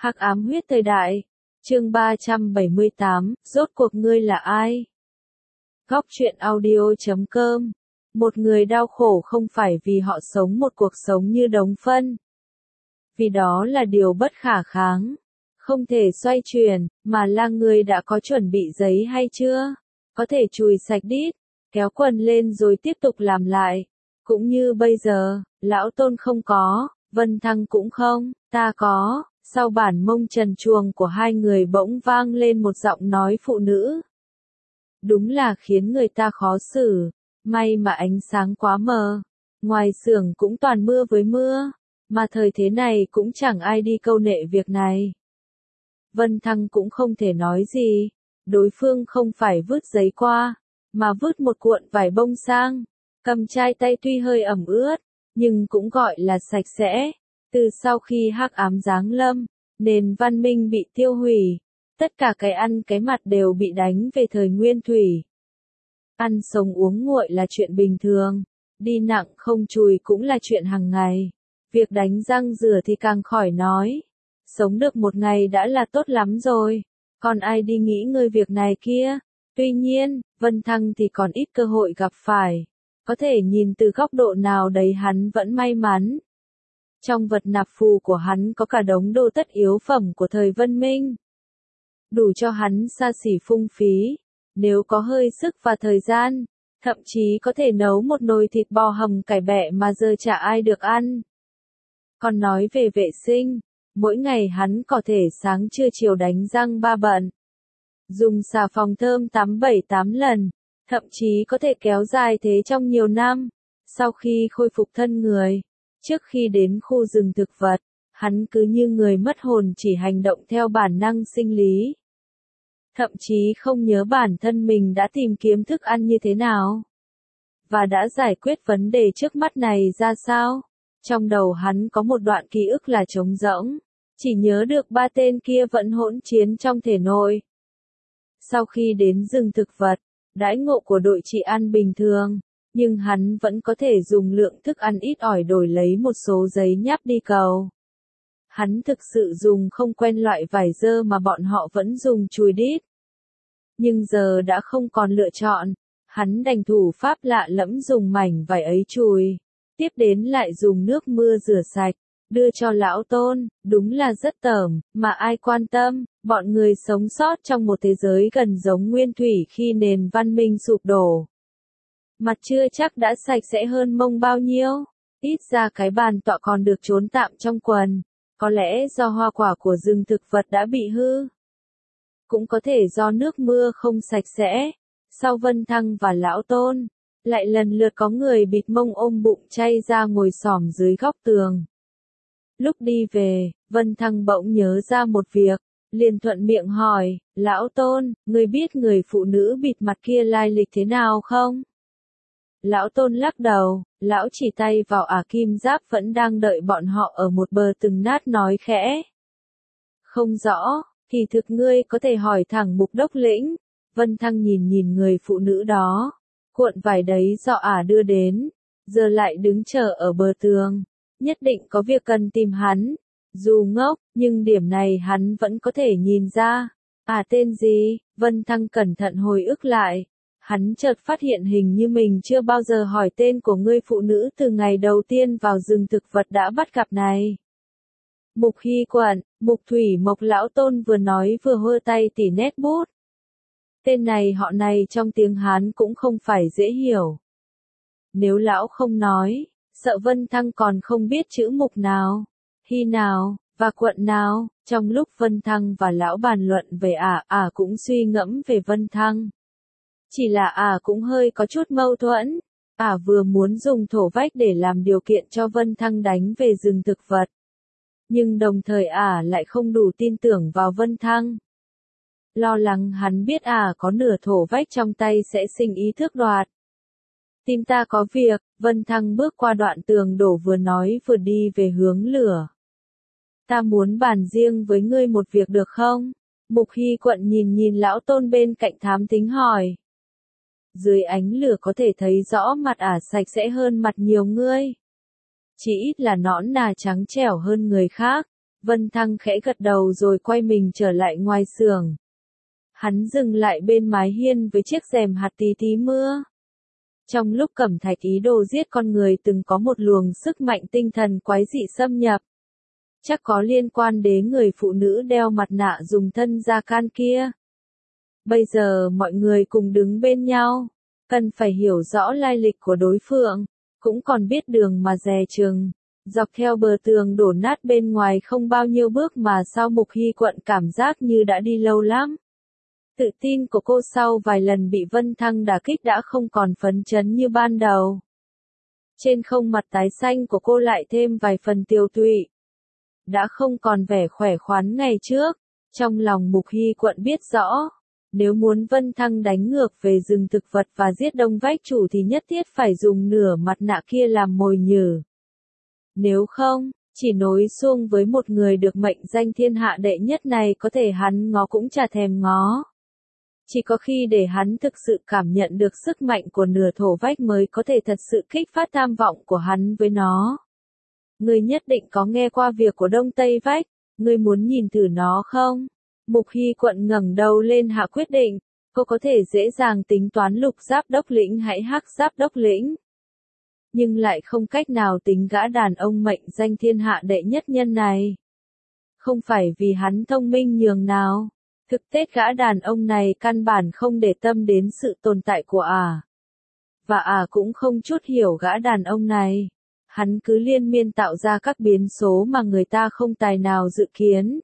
Hắc ám huyết thời đại. Chương 378, rốt cuộc ngươi là ai? Góc truyện audio.com. Một người đau khổ không phải vì họ sống một cuộc sống như đống phân. Vì đó là điều bất khả kháng, không thể xoay chuyển, mà là người đã có chuẩn bị giấy hay chưa? Có thể chùi sạch đít, kéo quần lên rồi tiếp tục làm lại. Cũng như bây giờ, lão Tôn không có, Vân Thăng cũng không, ta có. Sau bản mông trần truồng của hai người bỗng vang lên một giọng nói phụ nữ. Đúng là khiến người ta khó xử, may mà ánh sáng quá mờ, ngoài xưởng cũng toàn mưa với mưa, mà thời thế này cũng chẳng ai đi câu nệ việc này. Vân Thăng cũng không thể nói gì, đối phương không phải vứt giấy qua, mà vứt một cuộn vải bông sang, cầm chai tay tuy hơi ẩm ướt, nhưng cũng gọi là sạch sẽ. Từ sau khi hắc ám giáng lâm, nền văn minh bị tiêu hủy, tất cả cái ăn cái mặt đều bị đánh về thời nguyên thủy. Ăn sống uống nguội là chuyện bình thường, đi nặng không chùi cũng là chuyện hàng ngày. Việc đánh răng rửa thì càng khỏi nói. Sống được một ngày đã là tốt lắm rồi, còn ai đi nghĩ ngơi việc này kia. Tuy nhiên, Vân Thăng thì còn ít cơ hội gặp phải. Có thể nhìn từ góc độ nào đấy hắn vẫn may mắn. Trong vật nạp phù của hắn có cả đống đồ tất yếu phẩm của thời Vân Minh. Đủ cho hắn xa xỉ phung phí. Nếu có hơi sức và thời gian, thậm chí có thể nấu một nồi thịt bò hầm cải bẹ mà giờ chả ai được ăn. Còn nói về vệ sinh, mỗi ngày hắn có thể sáng trưa chiều đánh răng 3 bận. Dùng xà phòng thơm tắm 7-8 lần, thậm chí có thể kéo dài thế trong nhiều năm. Sau khi khôi phục thân người, trước khi đến khu rừng thực vật, hắn cứ như người mất hồn chỉ hành động theo bản năng sinh lý. Thậm chí không nhớ bản thân mình đã tìm kiếm thức ăn như thế nào. Và đã giải quyết vấn đề trước mắt này ra sao. Trong đầu hắn có một đoạn ký ức là trống rỗng. Chỉ nhớ được 3 tên kia vẫn hỗn chiến trong thể nội. Sau khi đến rừng thực vật, đãi ngộ của đội chỉ ăn bình thường. Nhưng hắn vẫn có thể dùng lượng thức ăn ít ỏi đổi lấy một số giấy nháp đi cầu. Hắn thực sự dùng không quen loại vải dơ mà bọn họ vẫn dùng chùi đít. Nhưng giờ đã không còn lựa chọn, hắn đành thủ pháp lạ lẫm dùng mảnh vải ấy chùi. Tiếp đến lại dùng nước mưa rửa sạch, đưa cho lão Tôn, đúng là rất tởm, mà ai quan tâm, bọn người sống sót trong một thế giới gần giống nguyên thủy khi nền văn minh sụp đổ. Mặt chưa chắc đã sạch sẽ hơn mông bao nhiêu, ít ra cái bàn tọa còn được trốn tạm trong quần, có lẽ do hoa quả của rừng thực vật đã bị hư. Cũng có thể do nước mưa không sạch sẽ. Sau Vân Thăng và lão Tôn, lại lần lượt có người bịt mông ôm bụng chay ra ngồi xổm dưới góc tường. Lúc đi về, Vân Thăng bỗng nhớ ra một việc, liền thuận miệng hỏi, lão Tôn, ngươi biết người phụ nữ bịt mặt kia lai lịch thế nào không? Lão Tôn lắc đầu, lão chỉ tay vào kim giáp vẫn đang đợi bọn họ ở một bờ từng nát nói khẽ. Không rõ, thì thực ngươi có thể hỏi thẳng Mục Đốc Lĩnh. Vân Thăng nhìn người phụ nữ đó, cuộn vải đấy do đưa đến, giờ lại đứng chờ ở bờ tường, nhất định có việc cần tìm hắn. Dù ngốc, nhưng điểm này hắn vẫn có thể nhìn ra. Tên gì? Vân Thăng cẩn thận hồi ức lại. Hắn chợt phát hiện hình như mình chưa bao giờ hỏi tên của người phụ nữ từ ngày đầu tiên vào rừng thực vật đã bắt gặp này. Mục Hy Quận, Mục Thủy Mộc lão Tôn vừa nói vừa hơ tay tỉ nét bút. Tên này họ này trong tiếng Hán cũng không phải dễ hiểu. Nếu lão không nói, sợ Vân Thăng còn không biết chữ mục nào, Hy nào, và quận nào. Trong lúc Vân Thăng và lão bàn luận về cũng suy ngẫm về Vân Thăng. Chỉ là cũng hơi có chút mâu thuẫn. Vừa muốn dùng thổ vách để làm điều kiện cho Vân Thăng đánh về rừng thực vật. Nhưng đồng thời lại không đủ tin tưởng vào Vân Thăng. Lo lắng hắn biết có nửa thổ vách trong tay sẽ sinh ý thước đoạt. Tìm ta có việc. Vân Thăng bước qua đoạn tường đổ vừa nói vừa đi về hướng lửa. Ta muốn bàn riêng với ngươi một việc được không? Mục Hy Quận nhìn lão Tôn bên cạnh thám thính hỏi. Dưới ánh lửa có thể thấy rõ mặt sạch sẽ hơn mặt nhiều ngươi. Chỉ ít là nõn nà trắng trẻo hơn người khác. Vân Thăng khẽ gật đầu rồi quay mình trở lại ngoài xưởng. Hắn dừng lại bên mái hiên với chiếc rèm hạt tí tí mưa. Trong lúc Cẩm Thạch ý đồ giết con người từng có một luồng sức mạnh tinh thần quái dị xâm nhập. Chắc có liên quan đến người phụ nữ đeo mặt nạ dùng thân da can kia. Bây giờ mọi người cùng đứng bên nhau, cần phải hiểu rõ lai lịch của đối phương, cũng còn biết đường mà dè chừng. Dọc theo bờ tường đổ nát bên ngoài không bao nhiêu bước mà sao Mục Hy Quận cảm giác như đã đi lâu lắm. Tự tin của cô sau vài lần bị Vân Thăng đả kích đã không còn phấn chấn như ban đầu. Trên khuôn mặt tái xanh của cô lại thêm vài phần tiều tụy. Đã không còn vẻ khỏe khoắn ngày trước. Trong lòng Mục Hy Quận biết rõ, nếu muốn Vân Thăng đánh ngược về rừng thực vật và giết Đông Vách Chủ thì nhất thiết phải dùng nửa mặt nạ kia làm mồi nhử. Nếu không, chỉ nối xuông với một người được mệnh danh thiên hạ đệ nhất này có thể hắn ngó cũng chả thèm ngó. Chỉ có khi để hắn thực sự cảm nhận được sức mạnh của nửa thổ vách mới có thể thật sự kích phát tham vọng của hắn với nó. Ngươi nhất định có nghe qua việc của Đông Tây Vách, ngươi muốn nhìn thử nó không? Mục Hy Quận ngẩng đầu lên hạ quyết định, cô có thể dễ dàng tính toán Lục Giáp Đốc Lĩnh hay Hắc Giáp Đốc Lĩnh. Nhưng lại không cách nào tính gã đàn ông mệnh danh thiên hạ đệ nhất nhân này. Không phải vì hắn thông minh nhường nào. Thực tế gã đàn ông này căn bản không để tâm đến sự tồn tại của Và cũng không chút hiểu gã đàn ông này. Hắn cứ liên miên tạo ra các biến số mà người ta không tài nào dự kiến.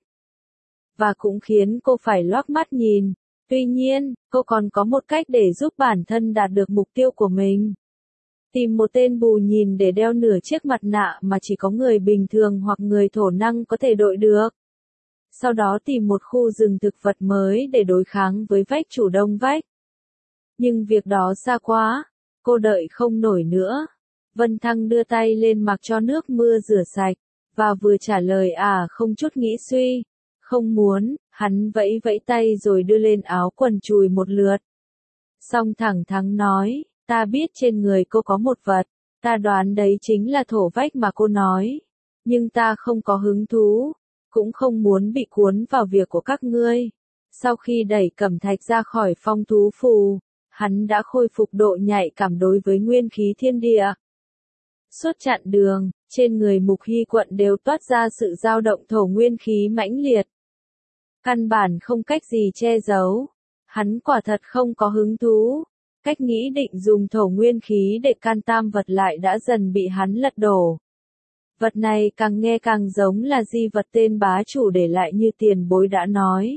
Và cũng khiến cô phải loác mắt nhìn. Tuy nhiên, cô còn có một cách để giúp bản thân đạt được mục tiêu của mình. Tìm một tên bù nhìn để đeo nửa chiếc mặt nạ mà chỉ có người bình thường hoặc người thổ năng có thể đội được. Sau đó tìm một khu rừng thực vật mới để đối kháng với Vách Chủ Đông Vách. Nhưng việc đó xa quá, cô đợi không nổi nữa. Vân Thăng đưa tay lên mặc cho nước mưa rửa sạch, và vừa trả lời không chút nghĩ suy. Không muốn, hắn vẫy vẫy tay rồi đưa lên áo quần chùi một lượt. Xong thẳng thắn nói, ta biết trên người cô có một vật, ta đoán đấy chính là thổ vách mà cô nói. Nhưng ta không có hứng thú, cũng không muốn bị cuốn vào việc của các ngươi. Sau khi đẩy Cẩm Thạch ra khỏi phong thú phù, hắn đã khôi phục độ nhạy cảm đối với nguyên khí thiên địa. Suốt chặng đường, trên người Mục Hy Quận đều toát ra sự dao động thổ nguyên khí mãnh liệt. Căn bản không cách gì che giấu. Hắn quả thật không có hứng thú. Cách nghĩ định dùng thổ nguyên khí để can tam vật lại đã dần bị hắn lật đổ. Vật này càng nghe càng giống là di vật tên bá chủ để lại như tiền bối đã nói.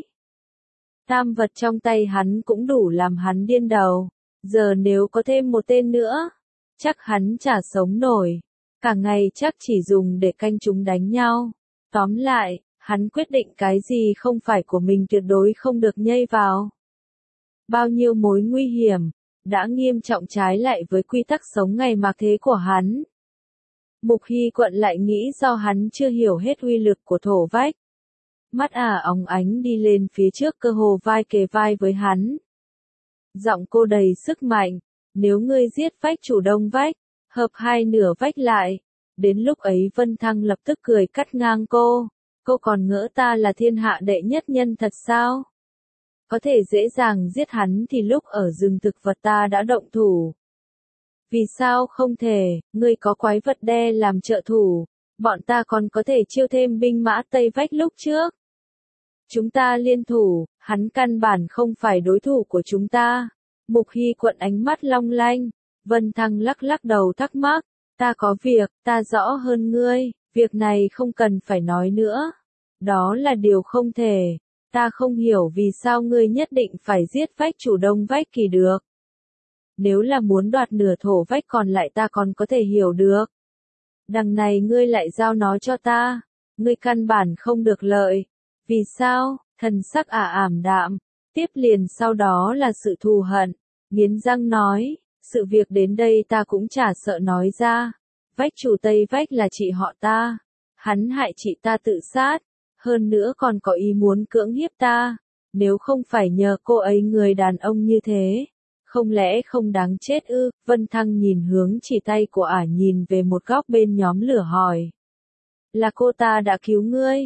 Tam vật trong tay hắn cũng đủ làm hắn điên đầu. Giờ nếu có thêm một tên nữa, chắc hắn chả sống nổi. Cả ngày chắc chỉ dùng để canh chúng đánh nhau. Tóm lại, hắn quyết định cái gì không phải của mình tuyệt đối không được nhây vào. Bao nhiêu mối nguy hiểm, đã nghiêm trọng trái lại với quy tắc sống ngày mạc thế của hắn. Mục Hy Quận lại nghĩ do hắn chưa hiểu hết uy lực của thổ vách. Mắt óng ánh đi lên phía trước cơ hồ vai kề vai với hắn. Giọng cô đầy sức mạnh, nếu ngươi giết Vách Chủ Đông Vách, hợp hai nửa vách lại. Đến lúc ấy Vân Thăng lập tức cười cắt ngang cô còn ngỡ ta là thiên hạ đệ nhất nhân thật sao? Có thể dễ dàng giết hắn thì lúc ở rừng thực vật ta đã động thủ. Vì sao không thể, ngươi có quái vật đe làm trợ thủ, bọn ta còn có thể chiêu thêm binh mã Tây Vách lúc trước. Chúng ta liên thủ, hắn căn bản không phải đối thủ của chúng ta. Mục Hy Quận ánh mắt long lanh, Vân Thăng lắc lắc đầu thắc mắc, ta có việc, ta rõ hơn ngươi, việc này không cần phải nói nữa. Đó là điều không thể, ta không hiểu vì sao ngươi nhất định phải giết Vách Chủ Đông Vách kỳ được. Nếu là muốn đoạt nửa thổ vách còn lại ta còn có thể hiểu được. Đằng này ngươi lại giao nó cho ta, ngươi căn bản không được lợi. Vì sao? Thần sắc ảm đạm, tiếp liền sau đó là sự thù hận, nghiến răng nói, sự việc đến đây ta cũng chả sợ nói ra. Vách Chủ Tây Vách là chị họ ta, hắn hại chị ta tự sát, hơn nữa còn có ý muốn cưỡng hiếp ta, nếu không phải nhờ cô ấy người đàn ông như thế. Không lẽ không đáng chết ư? Vân Thăng nhìn hướng chỉ tay của nhìn về một góc bên nhóm lửa hỏi. Là cô ta đã cứu ngươi.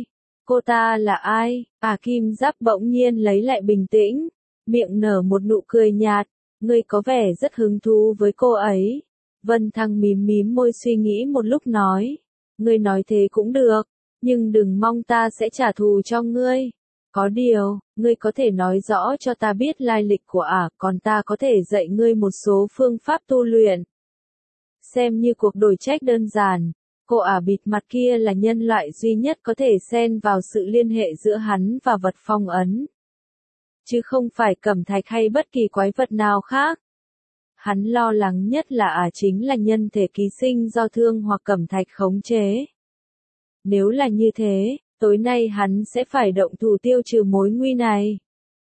Cô ta là ai? Kim Giáp bỗng nhiên lấy lại bình tĩnh, miệng nở một nụ cười nhạt, ngươi có vẻ rất hứng thú với cô ấy. Vân Thăng mím mím môi suy nghĩ một lúc nói, ngươi nói thế cũng được, nhưng đừng mong ta sẽ trả thù cho ngươi. Có điều, ngươi có thể nói rõ cho ta biết lai lịch của còn ta có thể dạy ngươi một số phương pháp tu luyện. Xem như cuộc đổi trách đơn giản, cô bịt mặt kia là nhân loại duy nhất có thể xen vào sự liên hệ giữa hắn và vật phong ấn. Chứ không phải cẩm thạch hay bất kỳ quái vật nào khác. Hắn lo lắng nhất là chính là nhân thể ký sinh do thương hoặc cẩm thạch khống chế. Nếu là như thế, tối nay hắn sẽ phải động thủ tiêu trừ mối nguy này.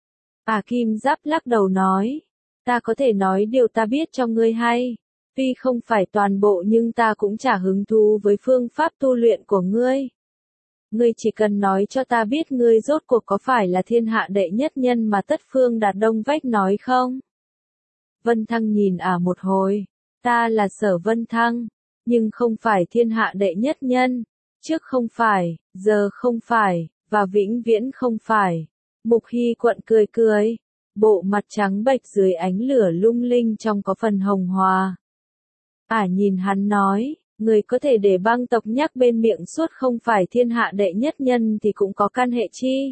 Kim Giáp lắc đầu nói, ta có thể nói điều ta biết cho ngươi hay. Tuy không phải toàn bộ nhưng ta cũng chả hứng thú với phương pháp tu luyện của ngươi. Ngươi chỉ cần nói cho ta biết ngươi rốt cuộc có phải là thiên hạ đệ nhất nhân mà Tất Phương Đạt Đông Vách nói không? Vân Thăng nhìn một hồi, ta là Sở Vân Thăng, nhưng không phải thiên hạ đệ nhất nhân, trước không phải, giờ không phải, và vĩnh viễn không phải. Mục Hy Quận cười cười, bộ mặt trắng bệch dưới ánh lửa lung linh trong có phần hồng hòa. Nhìn hắn nói, người có thể để băng tộc nhắc bên miệng suốt không phải thiên hạ đệ nhất nhân thì cũng có căn hệ chi.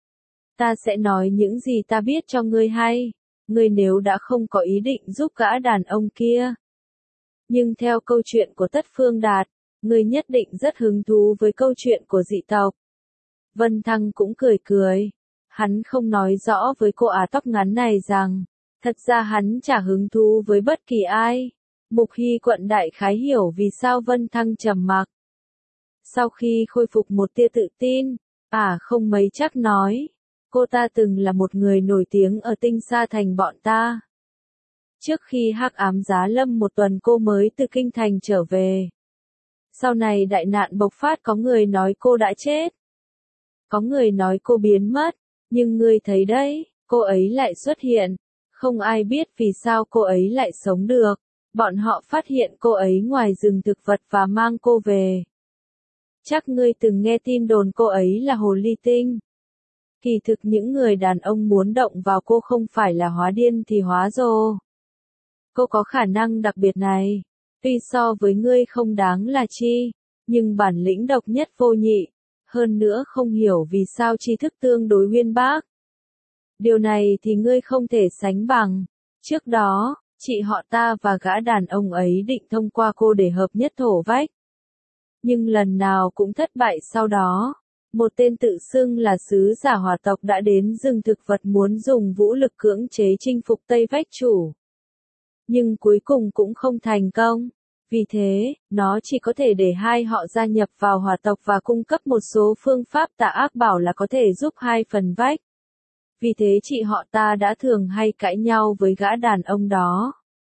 Ta sẽ nói những gì ta biết cho ngươi hay, ngươi nếu đã không có ý định giúp gã đàn ông kia. Nhưng theo câu chuyện của Tất Phương Đạt, ngươi nhất định rất hứng thú với câu chuyện của dị tộc. Vân Thăng cũng cười cười, hắn không nói rõ với cô tóc ngắn này rằng, thật ra hắn chả hứng thú với bất kỳ ai. Mục Hy Quận đại khái hiểu vì sao Vân Thăng trầm mặc. Sau khi khôi phục một tia tự tin, không mấy chắc nói, cô ta từng là một người nổi tiếng ở Tinh Sa Thành bọn ta. Trước khi Hắc Ám Giá Lâm một tuần cô mới từ Kinh Thành trở về. Sau này đại nạn bộc phát có người nói cô đã chết. Có người nói cô biến mất, nhưng ngươi thấy đấy, cô ấy lại xuất hiện. Không ai biết vì sao cô ấy lại sống được. Bọn họ phát hiện cô ấy ngoài rừng thực vật và mang cô về. Chắc ngươi từng nghe tin đồn cô ấy là hồ ly tinh. Kỳ thực những người đàn ông muốn động vào cô không phải là hóa điên thì hóa rồ. Cô có khả năng đặc biệt này. Tuy so với ngươi không đáng là chi, nhưng bản lĩnh độc nhất vô nhị. Hơn nữa không hiểu vì sao tri thức tương đối uyên bác. Điều này thì ngươi không thể sánh bằng. Trước đó, chị họ ta và gã đàn ông ấy định thông qua cô để hợp nhất thổ vách. Nhưng lần nào cũng thất bại sau đó. Một tên tự xưng là sứ giả hỏa tộc đã đến rừng thực vật muốn dùng vũ lực cưỡng chế chinh phục Tây Vách chủ. Nhưng cuối cùng cũng không thành công. Vì thế, nó chỉ có thể để hai họ gia nhập vào hỏa tộc và cung cấp một số phương pháp tà ác bảo là có thể giúp hai phần vách. Vì thế chị họ ta đã thường hay cãi nhau với gã đàn ông đó.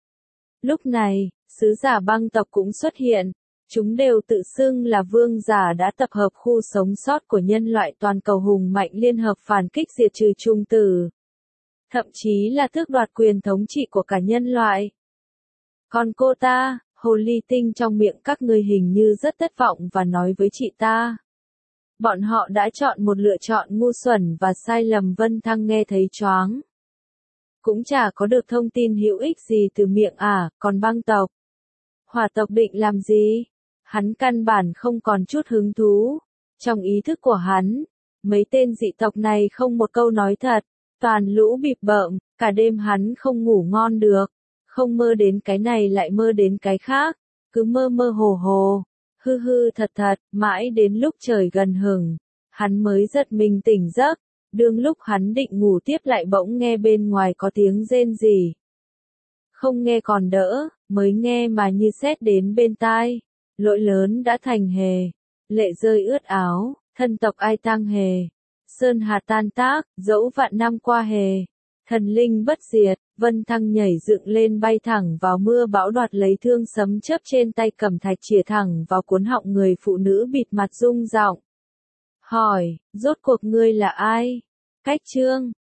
Lúc này, sứ giả băng tộc cũng xuất hiện. Chúng đều tự xưng là vương giả đã tập hợp khu sống sót của nhân loại toàn cầu hùng mạnh liên hợp phản kích diệt trừ trung tử. Thậm chí là tước đoạt quyền thống trị của cả nhân loại. Còn cô ta, hồ ly tinh trong miệng các ngươi hình như rất thất vọng và nói với chị ta. Bọn họ đã chọn một lựa chọn ngu xuẩn và sai lầm. Vân Thăng nghe thấy choáng. Cũng chả có được thông tin hữu ích gì từ miệng còn băng tộc. Hỏa tộc định làm gì? Hắn căn bản không còn chút hứng thú. Trong ý thức của hắn, mấy tên dị tộc này không một câu nói thật, toàn lũ bịp bợm, cả đêm hắn không ngủ ngon được, không mơ đến cái này lại mơ đến cái khác, cứ mơ mơ hồ hồ, hư hư thật thật, mãi đến lúc trời gần hừng, hắn mới giật mình tỉnh giấc, đương lúc hắn định ngủ tiếp lại bỗng nghe bên ngoài có tiếng rên rỉ. Không nghe còn đỡ, mới nghe mà như sét đến bên tai. Lỗi lớn đã thành hề. Lệ rơi ướt áo, thân tộc ai tang hề. Sơn hà tan tác, dẫu vạn năm qua hề. Thần linh bất diệt, Vân Thăng nhảy dựng lên bay thẳng vào mưa bão đoạt lấy thương sấm chớp trên tay cầm thạch chĩa thẳng vào cuốn họng người phụ nữ bịt mặt rung giọng. Hỏi, rốt cuộc ngươi là ai? Cách chương